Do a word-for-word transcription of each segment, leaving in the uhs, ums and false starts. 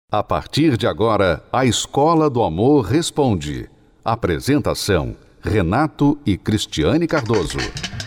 A partir de agora, a Escola do Amor Responde. Apresentação: Renato e Cristiane Cardoso.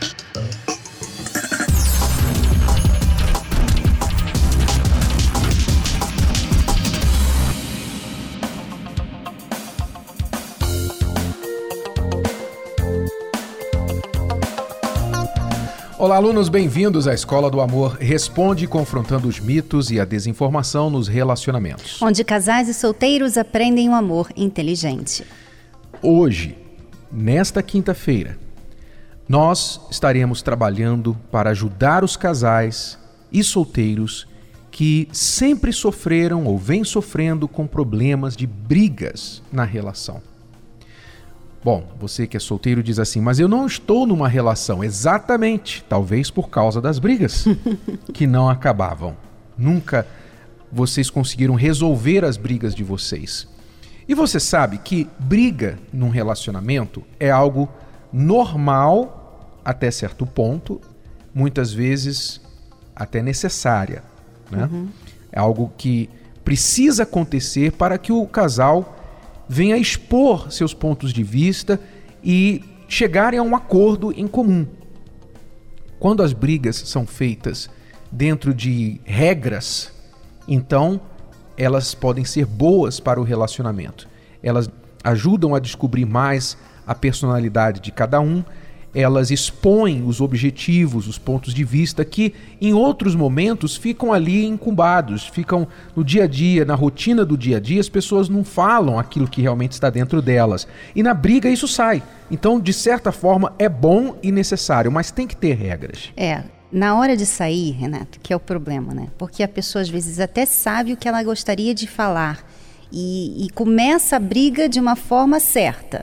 Olá, alunos, bem-vindos à Escola do Amor Responde, confrontando os mitos e a desinformação nos relacionamentos. Onde casais e solteiros aprendem um amor inteligente. Hoje, nesta quinta-feira, nós estaremos trabalhando para ajudar os casais e solteiros que sempre sofreram ou vêm sofrendo com problemas de brigas na relação. Bom, você que é solteiro diz assim, mas eu não estou numa relação. Exatamente, talvez por causa das brigas que não acabavam. Nunca vocês conseguiram resolver as brigas de vocês. E você sabe que briga num relacionamento é algo normal até certo ponto, muitas vezes até necessária, né? Uhum. É algo que precisa acontecer para que o casal venha expor seus pontos de vista e chegarem a um acordo em comum. Quando as brigas são feitas dentro de regras, então elas podem ser boas para o relacionamento. Elas ajudam a descobrir mais a personalidade de cada um, elas expõem os objetivos, os pontos de vista que em outros momentos ficam ali incumbados, ficam no dia a dia, na rotina do dia a dia, as pessoas não falam aquilo que realmente está dentro delas. E na briga isso sai. Então, de certa forma, é bom e necessário, mas tem que ter regras. É, na hora de sair, Renato, que é o problema, né? Porque a pessoa às vezes até sabe o que ela gostaria de falar e, e começa a briga de uma forma certa.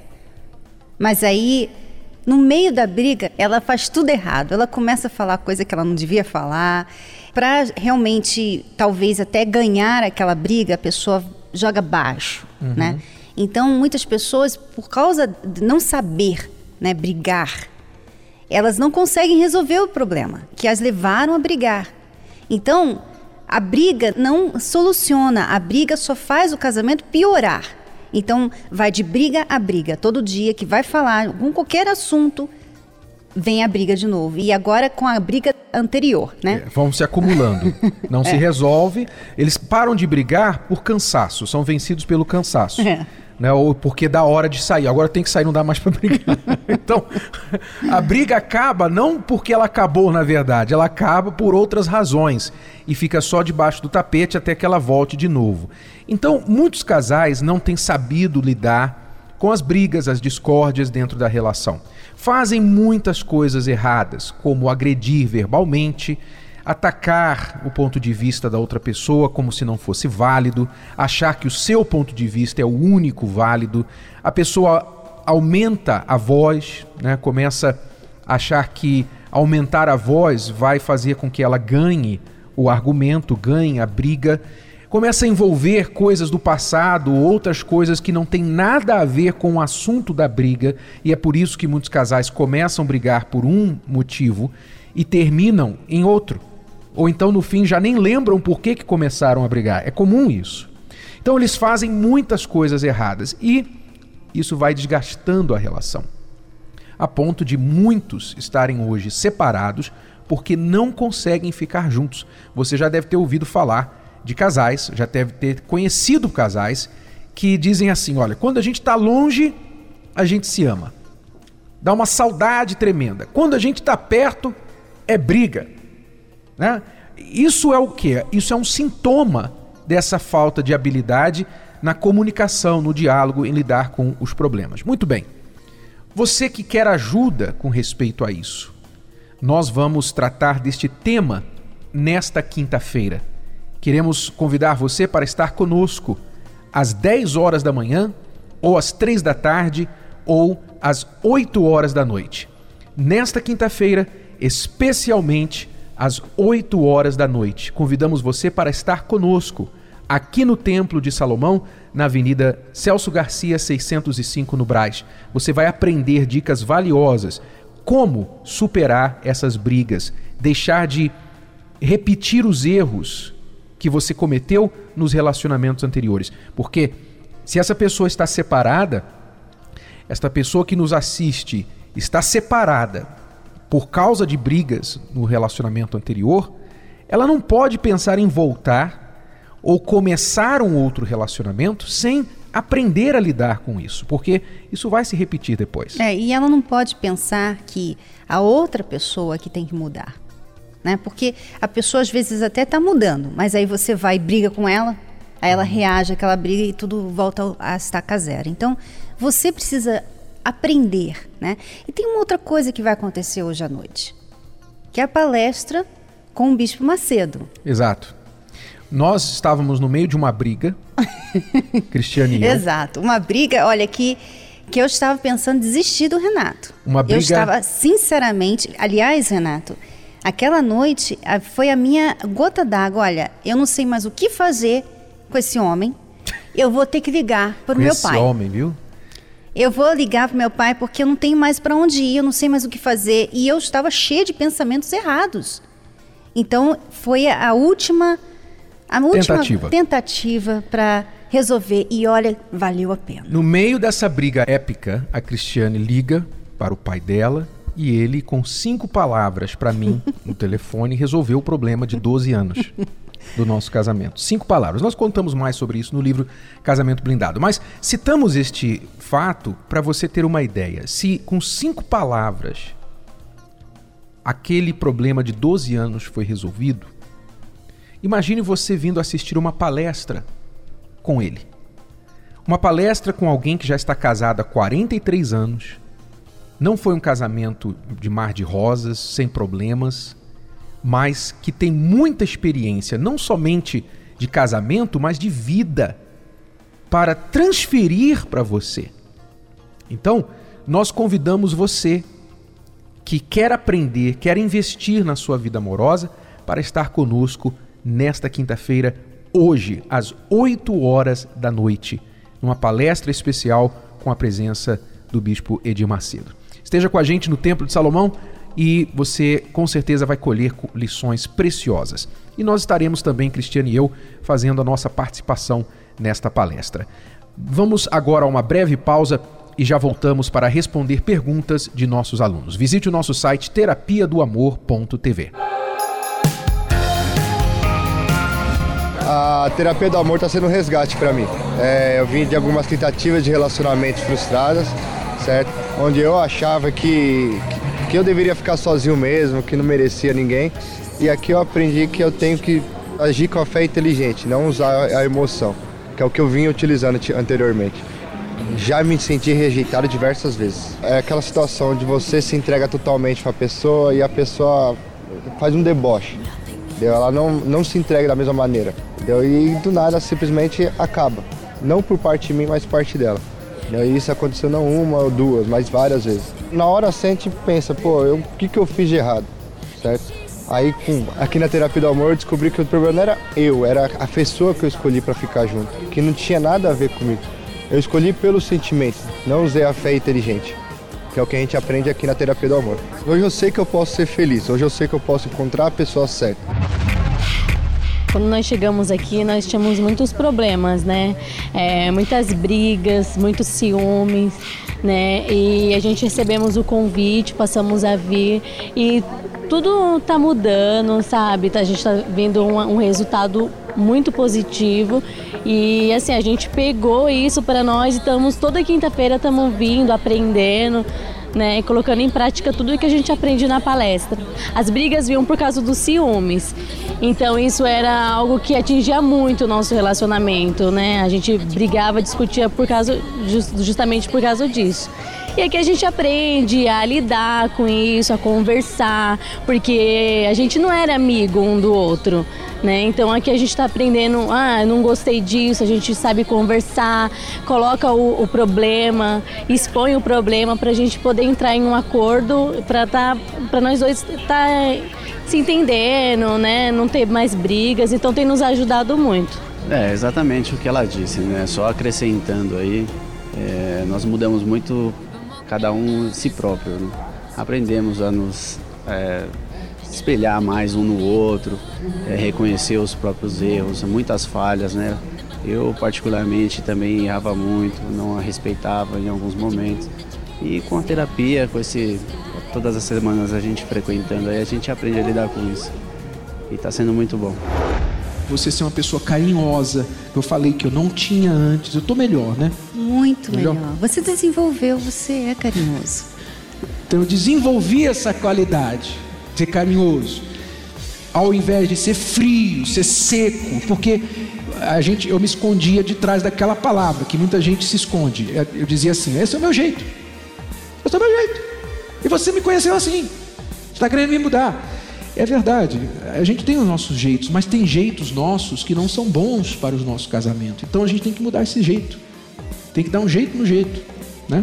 Mas aí, no meio da briga, ela faz tudo errado. Ela começa a falar coisa que ela não devia falar. Para realmente, talvez até ganhar aquela briga, a pessoa joga baixo, uhum. né? Então, muitas pessoas, por causa de não saber, né, brigar, elas não conseguem resolver o problema, que as levaram a brigar. Então, a briga não soluciona. A briga só faz o casamento piorar. Então, vai de briga a briga. Todo dia que vai falar com qualquer assunto, vem a briga de novo. E agora com a briga anterior, né? É, vão se acumulando. Não é. se resolve. Eles param de brigar por cansaço. São vencidos pelo cansaço. É. Né? Ou porque dá hora de sair. Agora tem que sair, não dá mais para brigar. Então, a briga acaba não porque ela acabou, na verdade. Ela acaba por outras razões. E fica só debaixo do tapete até que ela volte de novo. Então, muitos casais não têm sabido lidar com as brigas, as discórdias dentro da relação. Fazem muitas coisas erradas, como agredir verbalmente, atacar o ponto de vista da outra pessoa como se não fosse válido, achar que o seu ponto de vista é o único válido. A pessoa aumenta a voz, né? Começa a achar que aumentar a voz vai fazer com que ela ganhe o argumento, ganhe a briga. Começa a envolver coisas do passado, outras coisas que não tem nada a ver com o assunto da briga, e é por isso que muitos casais começam a brigar por um motivo e terminam em outro. Ou então, no fim, já nem lembram por que que começaram a brigar. É comum isso. Então, eles fazem muitas coisas erradas e isso vai desgastando a relação, a ponto de muitos estarem hoje separados porque não conseguem ficar juntos. Você já deve ter ouvido falar de casais, já deve ter conhecido casais que dizem assim, olha, quando a gente está longe, a gente se ama. Dá uma saudade tremenda. Quando a gente está perto, é briga. Né? Isso é o quê? Isso é um sintoma dessa falta de habilidade na comunicação, no diálogo, em lidar com os problemas. Muito bem. Você que quer ajuda com respeito a isso, nós vamos tratar deste tema nesta quinta-feira. Queremos convidar você para estar conosco às dez horas da manhã, ou às três da tarde, ou às oito horas da noite. Nesta quinta-feira, especialmente às oito horas da noite. Convidamos você para estar conosco aqui no Templo de Salomão, na Avenida Celso Garcia, seiscentos e cinco, no Brás. Você vai aprender dicas valiosas, como superar essas brigas, deixar de repetir os erros que você cometeu nos relacionamentos anteriores. Porque se essa pessoa está separada, esta pessoa que nos assiste está separada por causa de brigas no relacionamento anterior, ela não pode pensar em voltar ou começar um outro relacionamento sem aprender a lidar com isso, porque isso vai se repetir depois. É, e ela não pode pensar que a outra pessoa que tem que mudar, né? Porque a pessoa às vezes até está mudando, mas aí você vai e briga com ela, aí ela reage àquela briga e tudo volta a estaca zero. Então, você precisa aprender, né? E tem uma outra coisa que vai acontecer hoje à noite, que é a palestra com o Bispo Macedo. Exato. Nós estávamos no meio de uma briga, Cristiane e eu. Exato, uma briga, olha, que, que eu estava pensando em desistir do Renato. Uma briga... Eu estava, sinceramente, aliás, Renato, aquela noite foi a minha gota d'água. Olha, eu não sei mais o que fazer com esse homem, eu vou ter que ligar para o meu pai. Esse homem, viu? Eu vou ligar para o meu pai porque eu não tenho mais para onde ir, eu não sei mais o que fazer. E eu estava cheia de pensamentos errados. Então, foi a última... A última tentativa, tentativa para resolver, e olha, valeu a pena. No meio dessa briga épica, a Cristiane liga para o pai dela e ele, com cinco palavras para mim no telefone, resolveu o problema de doze anos do nosso casamento. Cinco palavras. Nós contamos mais sobre isso no livro Casamento Blindado, mas citamos este fato para você ter uma ideia. Se com cinco palavras aquele problema de doze anos foi resolvido, imagine você vindo assistir uma palestra com ele. Uma palestra com alguém que já está casado há quarenta e três anos. Não foi um casamento de mar de rosas, sem problemas, mas que tem muita experiência, não somente de casamento, mas de vida, para transferir para você. Então, nós convidamos você que quer aprender, quer investir na sua vida amorosa, para estar conosco nesta quinta-feira, hoje, às oito horas da noite, numa palestra especial com a presença do Bispo Edir Macedo. Esteja com a gente no Templo de Salomão e você com certeza vai colher lições preciosas. E nós estaremos também, Cristiane e eu, fazendo a nossa participação nesta palestra. Vamos agora a uma breve pausa e já voltamos para responder perguntas de nossos alunos. Visite o nosso site terapia do amor ponto t v. A terapia do amor está sendo um resgate para mim. É, eu vim de algumas tentativas de relacionamentos frustradas, certo? Onde eu achava que, que eu deveria ficar sozinho mesmo, que não merecia ninguém. E aqui eu aprendi que eu tenho que agir com a fé inteligente, não usar a emoção, que é o que eu vinha utilizando anteriormente. Já me senti rejeitado diversas vezes. É aquela situação onde você se entrega totalmente para a pessoa e a pessoa faz um deboche. Entendeu? Ela não, não se entrega da mesma maneira. Entendeu? E do nada simplesmente acaba. Não por parte de mim, mas por parte dela. Entendeu? E isso aconteceu não uma ou duas, mas várias vezes. Na hora assim a gente pensa, pô, eu, o que, que eu fiz de errado? Certo? Aí pum, aqui na terapia do amor eu descobri que o problema não era eu, era a pessoa que eu escolhi para ficar junto. Que não tinha nada a ver comigo. Eu escolhi pelo sentimento, não usei a fé inteligente. Que é o que a gente aprende aqui na terapia do amor. Hoje eu sei que eu posso ser feliz, hoje eu sei que eu posso encontrar a pessoa certa. Quando nós chegamos aqui, nós tínhamos muitos problemas, né? É, muitas brigas, muitos ciúmes, né? E a gente recebemos o convite, passamos a vir e tudo tá mudando, sabe? A gente tá vendo um, um resultado muito positivo e assim, a gente pegou isso para nós e estamos toda quinta-feira estamos vindo, aprendendo, né, colocando em prática tudo que a gente aprende na palestra. As brigas vinham por causa dos ciúmes, então isso era algo que atingia muito o nosso relacionamento, né? A gente brigava, discutia por causa, justamente por causa disso. E aqui a gente aprende a lidar com isso, a conversar, porque a gente não era amigo um do outro, né? Então aqui a gente está aprendendo, ah, não gostei disso, a gente sabe conversar, coloca o, o problema, expõe o problema para a gente poder entrar em um acordo, para tá, para nós dois estar tá se entendendo, né? Não ter mais brigas, então tem nos ajudado muito. É, exatamente o que ela disse, né? Só acrescentando aí, é, nós mudamos muito cada um si próprio, né? Aprendemos a nos é, espelhar mais um no outro, é, reconhecer os próprios erros, muitas falhas, né? Eu particularmente também errava muito, não a respeitava em alguns momentos. E com a terapia, com esse, todas as semanas a gente frequentando, aí a gente aprende a lidar com isso. E está sendo muito bom. Você ser uma pessoa carinhosa, eu falei que eu não tinha antes, eu tô melhor, né? Muito melhor. melhor. Você desenvolveu, você é carinhoso. Então eu desenvolvi essa qualidade, ser carinhoso, ao invés de ser frio, ser seco, porque a gente, eu me escondia de trás daquela palavra, que muita gente se esconde. Eu dizia assim, esse é o meu jeito, esse é o meu jeito, e você me conheceu assim, você está querendo me mudar. É verdade, a gente tem os nossos jeitos, mas tem jeitos nossos que não são bons para o nosso casamento. Então a gente tem que mudar esse jeito. Tem que dar um jeito no jeito, né?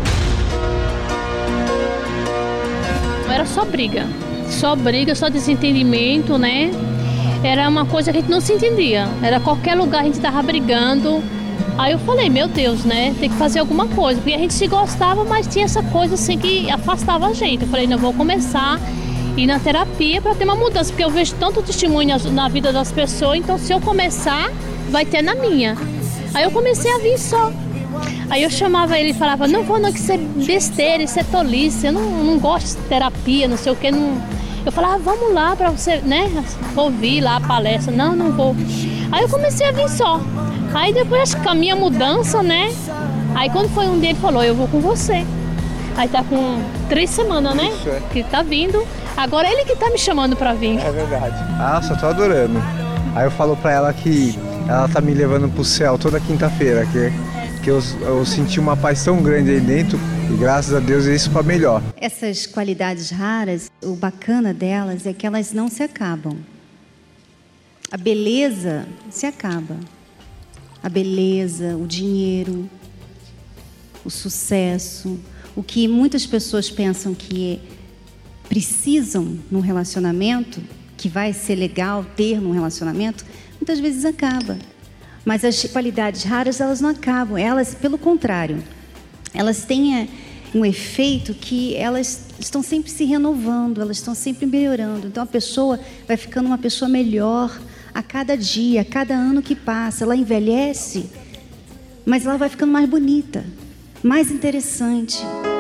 Era só briga. Só briga, só desentendimento, né? Era uma coisa que a gente não se entendia. Era qualquer lugar a gente tava brigando. Aí eu falei, meu Deus, né? Tem que fazer alguma coisa. Porque a gente se gostava, mas tinha essa coisa assim que afastava a gente. Eu falei, não, vou começar ir na terapia para ter uma mudança, porque eu vejo tanto testemunho na vida das pessoas, então se eu começar, vai ter na minha. Aí eu comecei a vir só. Aí eu chamava ele e falava, não vou não, que isso é besteira, isso é tolice, eu não, não gosto de terapia, não sei o que. Não... Eu falava, vamos lá para você, né, ouvir lá a palestra. Não, não vou. Aí eu comecei a vir só. Aí depois, acho que com a minha mudança, né, aí quando foi um dia ele falou, eu vou com você. Aí tá com três semanas, né, isso, é. Que tá vindo. Agora ele que tá me chamando pra vir. É verdade. Ah, só tô adorando. Aí eu falo pra ela que ela tá me levando pro céu toda quinta-feira, que, que eu, eu senti uma paz tão grande aí dentro e graças a Deus é isso pra melhor. Essas qualidades raras, o bacana delas é que elas não se acabam. A beleza se acaba. A beleza, o dinheiro, o sucesso, o que muitas pessoas pensam que precisam num relacionamento, que vai ser legal ter num relacionamento, muitas vezes acaba. Mas as qualidades raras, elas não acabam. Elas, pelo contrário, elas têm um efeito que elas estão sempre se renovando, elas estão sempre melhorando. Então a pessoa vai ficando uma pessoa melhor a cada dia, a cada ano que passa. Ela envelhece, mas ela vai ficando mais bonita, mais interessante.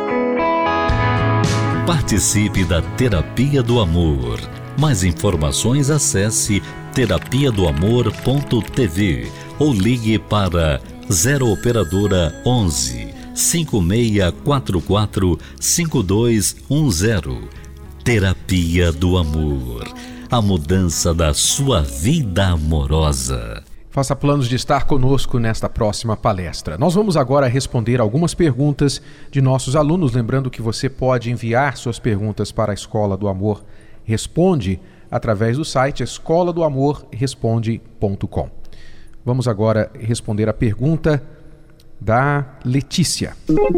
Participe da Terapia do Amor. Mais informações acesse terapia do amor ponto t v ou ligue para zero operadora onze, cinco seis quatro quatro, cinco dois um zero. Terapia do Amor. A mudança da sua vida amorosa. Faça planos de estar conosco nesta próxima palestra. Nós vamos agora responder algumas perguntas de nossos alunos, lembrando que você pode enviar suas perguntas para a Escola do Amor Responde através do site escola do amor responde ponto com. Vamos agora responder a pergunta da Letícia.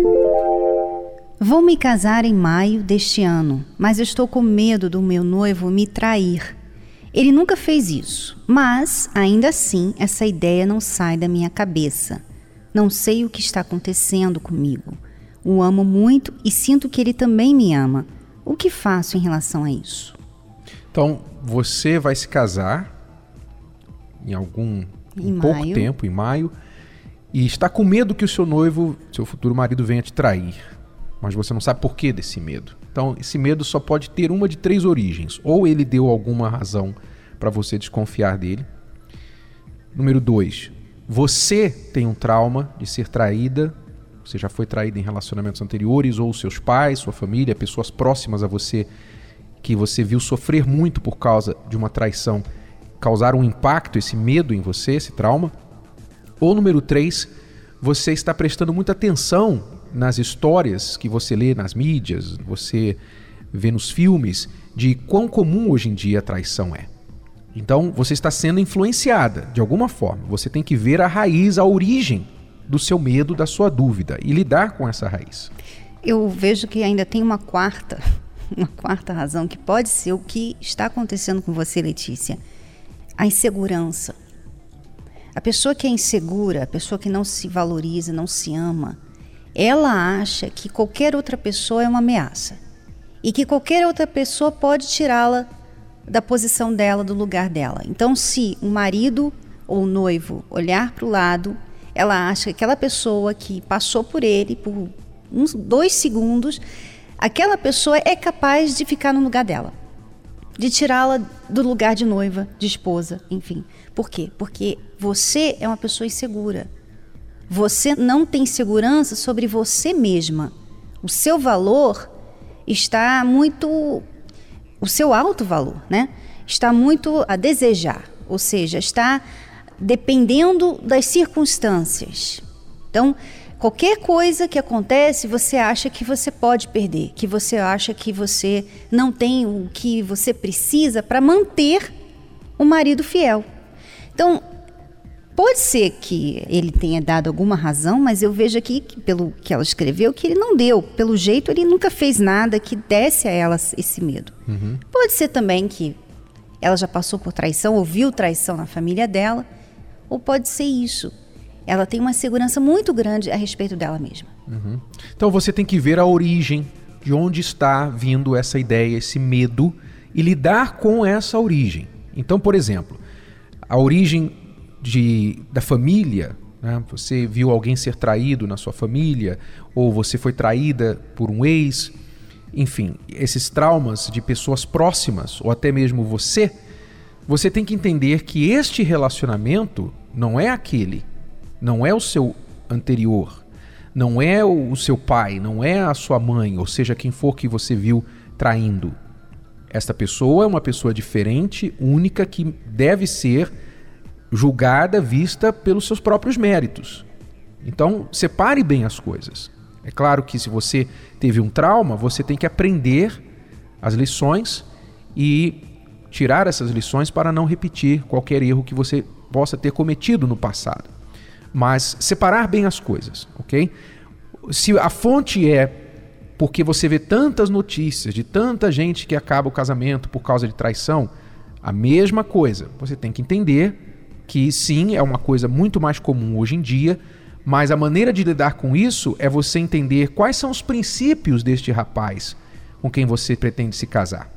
Vou me casar em maio deste ano, mas eu estou com medo do meu noivo me trair. Ele nunca fez isso, mas, ainda assim, essa ideia não sai da minha cabeça. Não sei o que está acontecendo comigo. O amo muito e sinto que ele também me ama. O que faço em relação a isso? Então, você vai se casar em algum em em pouco tempo, em maio, e está com medo que o seu noivo, seu futuro marido, venha te trair. Mas você não sabe por que desse medo. Então, esse medo só pode ter uma de três origens. Ou ele deu alguma razão para você desconfiar dele. Número dois, você tem um trauma de ser traída. Você já foi traída em relacionamentos anteriores, ou seus pais, sua família, pessoas próximas a você, que você viu sofrer muito por causa de uma traição, causaram um impacto, esse medo em você, esse trauma. Ou número três, você está prestando muita atenção nas histórias que você lê nas mídias, você vê nos filmes, de quão comum hoje em dia a traição é. Então, você está sendo influenciada de alguma forma. Você tem que ver a raiz, a origem do seu medo, da sua dúvida, e lidar com essa raiz. Eu vejo que ainda tem uma quarta, uma quarta razão, que pode ser o que está acontecendo com você, Letícia. A insegurança. A pessoa que é insegura, a pessoa que não se valoriza, não se ama, ela acha que qualquer outra pessoa é uma ameaça. e que qualquer outra pessoa pode tirá-la da posição dela, do lugar dela. Então, se o marido ou o noivo olhar para o lado, ela acha que aquela pessoa que passou por ele por uns dois segundos, aquela pessoa é capaz de ficar no lugar dela, de tirá-la do lugar de noiva, de esposa, enfim. Por quê? Porque você é uma pessoa insegura. Você não tem segurança sobre você mesma. O seu valor está muito... O seu alto valor, né? Está muito a desejar. Ou seja, está dependendo das circunstâncias. Então, qualquer coisa que acontece, você acha que você pode perder, que você acha que você não tem o que você precisa para manter o marido fiel. Então, pode ser que ele tenha dado alguma razão, mas eu vejo aqui, que, pelo que ela escreveu, que ele não deu. Pelo jeito, ele nunca fez nada que desse a ela esse medo. Uhum. Pode ser também que ela já passou por traição, ou viu traição na família dela, ou pode ser isso. Ela tem uma segurança muito grande a respeito dela mesma. Uhum. Então você tem que ver a origem, de onde está vindo essa ideia, esse medo, e lidar com essa origem. Então, por exemplo, a origem de, da família, né? Você viu alguém ser traído na sua família, ou você foi traída por um ex, enfim, esses traumas de pessoas próximas, ou até mesmo você, você tem que entender que este relacionamento não é aquele, não é o seu anterior, não é o seu pai, não é a sua mãe, ou seja, quem for que você viu traindo. Esta pessoa é uma pessoa diferente, única, que deve ser julgada, vista pelos seus próprios méritos. Então, separe bem as coisas. É claro que se você teve um trauma, você tem que aprender as lições e tirar essas lições para não repetir qualquer erro que você possa ter cometido no passado. Mas separar bem as coisas, ok? Se a fonte é porque você vê tantas notícias de tanta gente que acaba o casamento por causa de traição, a mesma coisa. Você tem que entender que sim, é uma coisa muito mais comum hoje em dia, mas a maneira de lidar com isso é você entender quais são os princípios deste rapaz com quem você pretende se casar.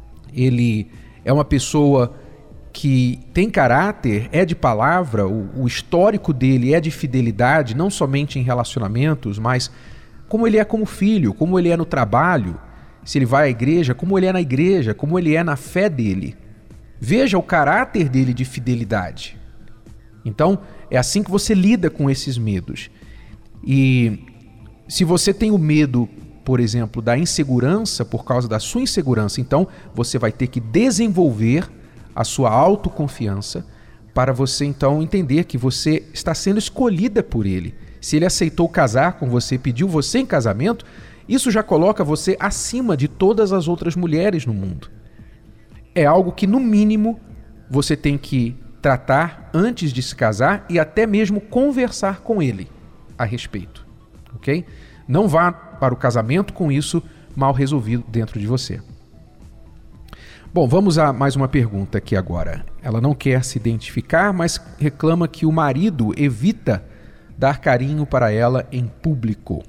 Ele é uma pessoa que tem caráter, é de palavra, o, o histórico dele é de fidelidade, não somente em relacionamentos, mas como ele é como filho, como ele é no trabalho, se ele vai à igreja, como ele é na igreja, como ele é na fé dele. Veja o caráter dele de fidelidade. Então, é assim que você lida com esses medos. E se você tem o medo, por exemplo, da insegurança, por causa da sua insegurança, então você vai ter que desenvolver a sua autoconfiança para você, então, entender que você está sendo escolhida por ele. Se ele aceitou casar com você, pediu você em casamento, isso já coloca você acima de todas as outras mulheres no mundo. É algo que, no mínimo, você tem que tratar antes de se casar e até mesmo conversar com ele a respeito, ok? Não vá para o casamento com isso mal resolvido dentro de você. Bom, vamos a mais uma pergunta aqui agora. Ela não quer se identificar, mas reclama que o marido evita dar carinho para ela em público.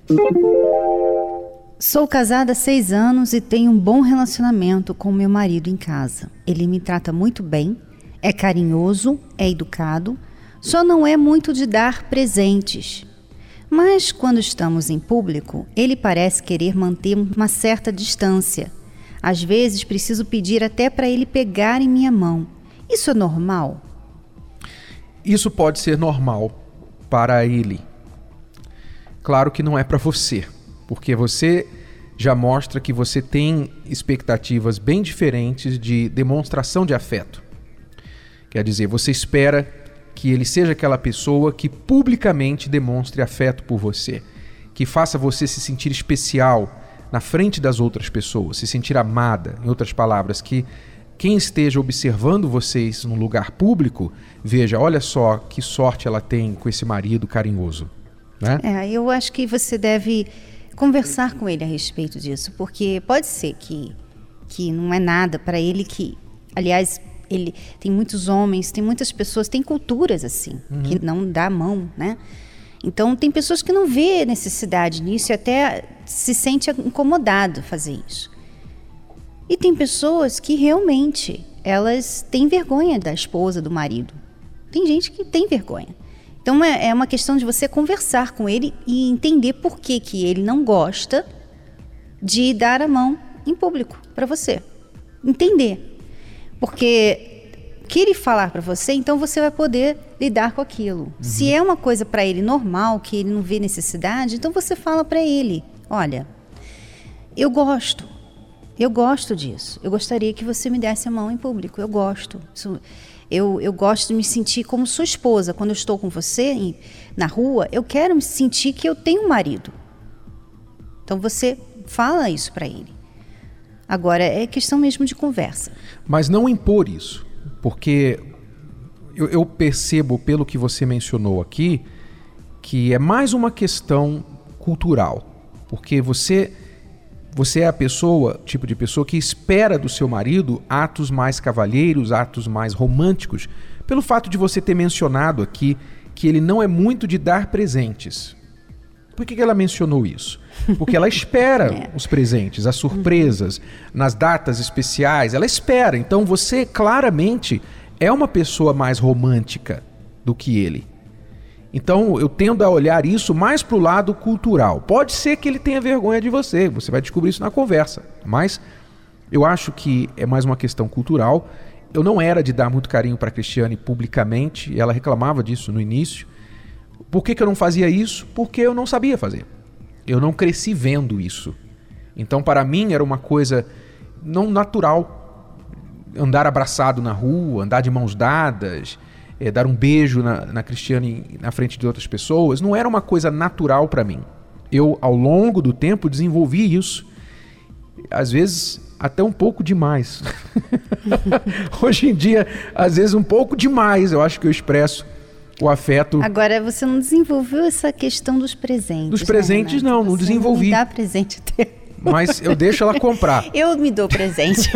Sou casada há seis anos e tenho um bom relacionamento com meu marido em casa. Ele me trata muito bem, é carinhoso, é educado, só não é muito de dar presentes. Mas quando estamos em público, ele parece querer manter uma certa distância. Às vezes preciso pedir até para ele pegar em minha mão. Isso é normal? Isso pode ser normal para ele. Claro que não é para você, porque você já mostra que você tem expectativas bem diferentes de demonstração de afeto. Quer dizer, você espera que ele seja aquela pessoa que publicamente demonstre afeto por você, que faça você se sentir especial na frente das outras pessoas, se sentir amada, em outras palavras, que quem esteja observando vocês num lugar público, veja, olha só que sorte ela tem com esse marido carinhoso. Né? É, eu acho que você deve conversar com ele a respeito disso, porque pode ser que, que não é nada para ele que, aliás, ele tem muitos homens, tem muitas pessoas, tem culturas assim, uhum. que não dá a mão, né? Então tem pessoas que não vê necessidade nisso e até se sente incomodado fazer isso. E tem pessoas que realmente, elas têm vergonha da esposa, do marido. Tem gente que tem vergonha. Então é, é uma questão de você conversar com ele e entender por que que ele não gosta de dar a mão em público para você. Entender. Porque que ele falar para você, então você vai poder lidar com aquilo. Uhum. Se é uma coisa para ele normal, que ele não vê necessidade, então você fala para ele, olha, eu gosto, eu gosto disso, eu gostaria que você me desse a mão em público, eu gosto. Isso, eu, eu gosto de me sentir como sua esposa, quando eu estou com você em, na rua, eu quero me sentir que eu tenho um marido. Então você fala isso para ele. Agora, é questão mesmo de conversa. Mas não impor isso, porque eu, eu percebo, pelo que você mencionou aqui, que é mais uma questão cultural. Porque você, você é a pessoa, tipo de pessoa que espera do seu marido atos mais cavalheiros, atos mais românticos, pelo fato de você ter mencionado aqui que ele não é muito de dar presentes. Por que que ela mencionou isso? Porque ela espera é. os presentes, as surpresas, nas datas especiais, ela espera. Então você claramente é uma pessoa mais romântica do que ele. Então eu tendo a olhar isso mais para o lado cultural. Pode ser que ele tenha vergonha de você, você vai descobrir isso na conversa. Mas eu acho que é mais uma questão cultural. Eu não era de dar muito carinho para a Cristiane publicamente, e ela reclamava disso no início. Por que que eu não fazia isso? Porque eu não sabia fazer. Eu não cresci vendo isso. Então, para mim, era uma coisa não natural. Andar abraçado na rua, andar de mãos dadas, é, dar um beijo na, na Cristiane na frente de outras pessoas, não era uma coisa natural para mim. Eu, ao longo do tempo, desenvolvi isso. Às vezes, até um pouco demais. Hoje em dia, às vezes, um pouco demais, eu acho que eu expresso o afeto. Agora, você não desenvolveu essa questão dos presentes. Dos presentes, né, não, não você desenvolvi. Não me dá presente até. Mas eu deixo ela comprar. Eu me dou presente.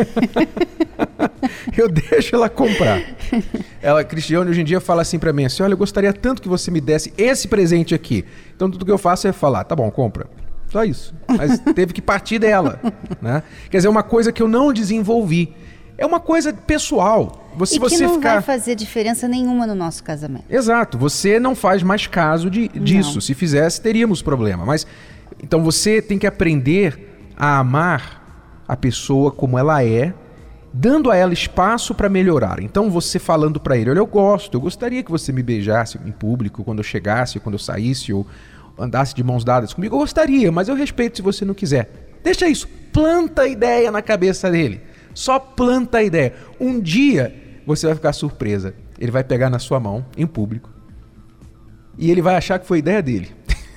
Eu deixo ela comprar. Ela, a Cristiane, hoje em dia fala assim pra mim, assim, olha, eu gostaria tanto que você me desse esse presente aqui. Então tudo que eu faço é falar, tá bom, compra. Só isso. Mas teve que partir dela, né? Quer dizer, é uma coisa que eu não desenvolvi. É uma coisa pessoal. Você, e que você não ficar... vai fazer diferença nenhuma no nosso casamento. Exato. Você não faz mais caso de, disso. Não. Se fizesse, teríamos problema. Mas, então você tem que aprender a amar a pessoa como ela é, dando a ela espaço para melhorar. Então você falando para ele, olha, eu gosto, eu gostaria que você me beijasse em público quando eu chegasse, quando eu saísse, ou andasse de mãos dadas comigo. Eu gostaria, mas eu respeito se você não quiser. Deixa isso. Planta a ideia na cabeça dele. Só planta a ideia. Um dia você vai ficar surpresa. Ele vai pegar na sua mão, em público, e ele vai achar que foi ideia dele.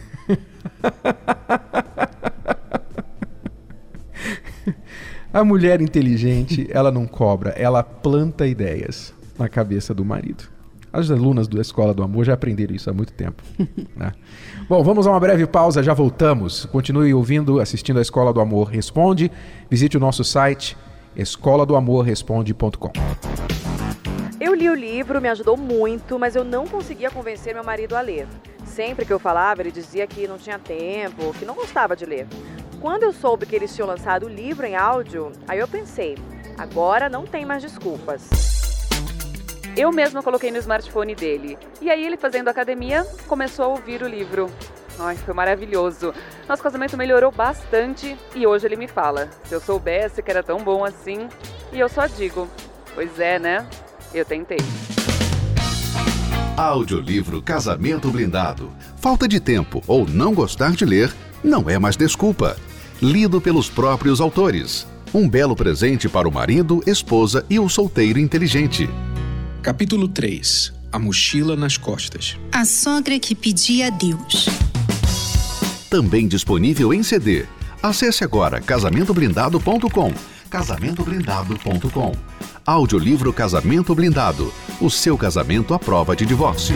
A mulher inteligente, ela não cobra, ela planta ideias na cabeça do marido. As alunas da Escola do Amor já aprenderam isso há muito tempo, né? Bom, vamos a uma breve pausa, já voltamos. Continue ouvindo, assistindo a Escola do Amor Responde. Visite o nosso site escola do amor responde ponto com. Eu li o livro, me ajudou muito, mas eu não conseguia convencer meu marido a ler. Sempre que eu falava, ele dizia que não tinha tempo, que não gostava de ler. Quando eu soube que eles tinham lançado o livro em áudio, aí eu pensei, agora não tem mais desculpas. Eu mesma coloquei no smartphone dele. E aí ele, fazendo academia, começou a ouvir o livro. Ai, foi maravilhoso. Nosso casamento melhorou bastante e hoje ele me fala, se eu soubesse que era tão bom assim, e eu só digo, pois é, né? Eu tentei. Audiolivro Casamento Blindado. Falta de tempo ou não gostar de ler não é mais desculpa. Lido pelos próprios autores. Um belo presente para o marido, esposa e o solteiro inteligente. Capítulo três. A mochila nas costas. A sogra que pedia a Deus. Também disponível em C D. Acesse agora casamento blindado ponto com. casamento blindado ponto com. Audiolivro Casamento Blindado. O seu casamento à prova de divórcio.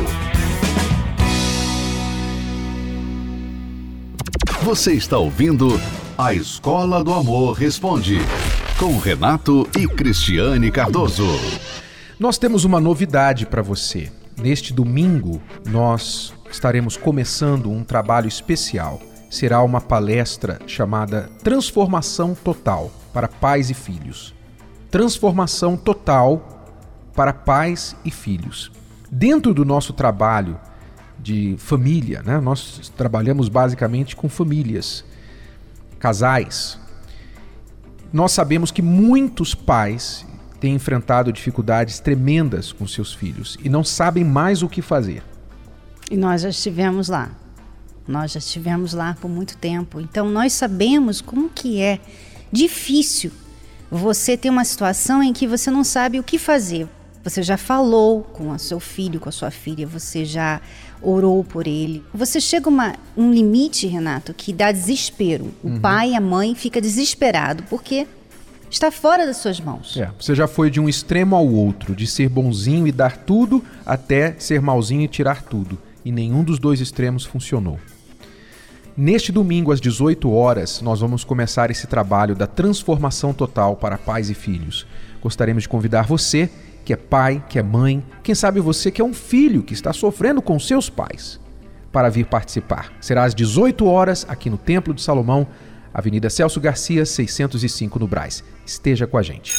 Você está ouvindo A Escola do Amor Responde, com Renato e Cristiane Cardoso. Nós temos uma novidade para você. Neste domingo, nós estaremos começando um trabalho especial será uma palestra chamada Transformação Total para Pais e Filhos. Transformação Total para Pais e Filhos. Dentro do nosso trabalho de família, né? Nós trabalhamos basicamente com famílias, casais. Nós sabemos que muitos pais têm enfrentado dificuldades tremendas com seus filhos e não sabem mais o que fazer. E nós já estivemos lá. Nós já estivemos lá por muito tempo. Então nós sabemos como que é difícil você ter uma situação em que você não sabe o que fazer. Você já falou com o seu filho, com a sua filha, você já orou por ele. Você chega a uma, um limite, Renato, que dá desespero. O uhum. pai e a mãe ficam desesperados porque está fora das suas mãos. É, você já foi de um extremo ao outro, de ser bonzinho e dar tudo, até ser malzinho e tirar tudo. E nenhum dos dois extremos funcionou. Neste domingo, às dezoito horas, nós vamos começar esse trabalho da transformação total para pais e filhos. Gostaríamos de convidar você, que é pai, que é mãe, quem sabe você que é um filho que está sofrendo com seus pais, para vir participar. Será às dezoito horas, aqui no Templo de Salomão, Avenida Celso Garcia, seiscentos e cinco, no Brás. Esteja com a gente.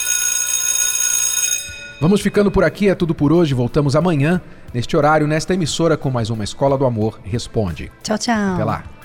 Vamos ficando por aqui, é tudo por hoje. Voltamos amanhã, neste horário, nesta emissora, com mais uma Escola do Amor Responde. Tchau, tchau. Até lá.